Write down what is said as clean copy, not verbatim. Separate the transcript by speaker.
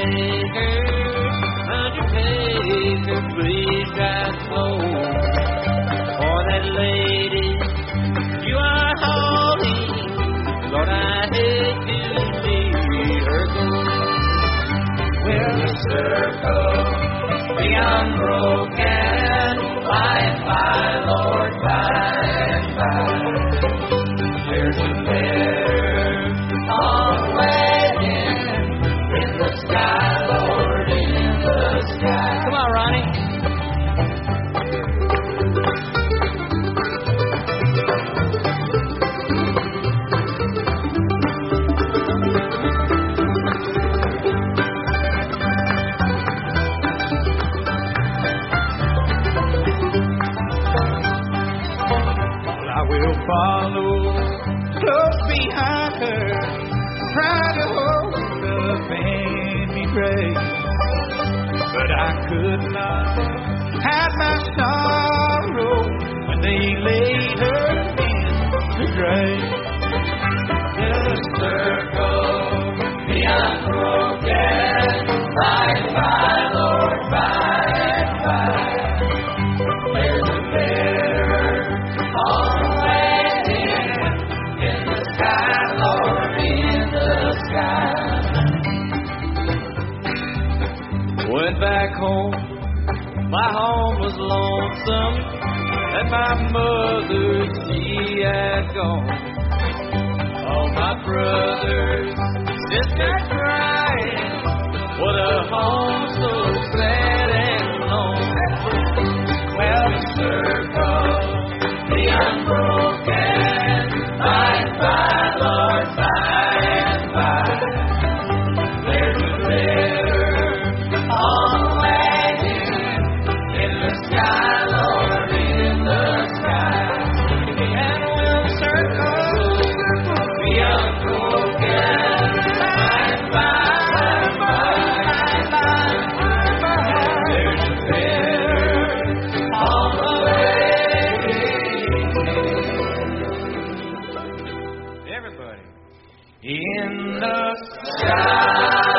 Speaker 1: undertaker, please drive slow. For that lady you are holding, Lord, I hate to see her go. Well, the circle, the unbroken, by and by, Lord, by and by. There's a letter on waiting in the sky, Lord, in the sky. Come on, Ronnie. Follow close behind her, try to hold up and be brave, but I could not hide my sorrow when they laid her in the grave. The circle, the unbroken, by and by, Lord, by and by. There's a letter on the way. Went back home, my home was lonesome, and my mother, she had gone. All my brothers, sisters crying, what a home so sad and lonely. Well, the circle, the unbroken, by and by, Lord, by and by. There's a letter on waiting in the sky, Lord, in the sky. And when the circle be unbroken, by and by, there's a letter on the way. Everybody in the sky.